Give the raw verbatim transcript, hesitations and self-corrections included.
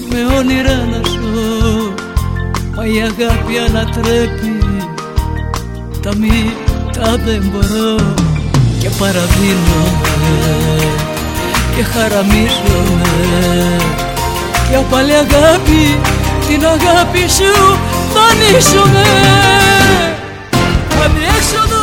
με όνειρα να ζω, μα η αγάπη ανατρέπει τα μη, τα δεν μπορώ και παραδίνομαι και χαραμίζομαι και απ' άλλη αγάπη την αγάπη σου δανείζομαι. Αδιέξοδο